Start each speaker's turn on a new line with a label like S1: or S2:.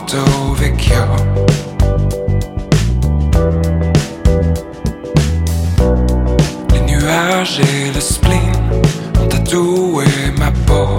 S1: Porto Vecchio. Les nuages et le spleen ont tatoué ma peau.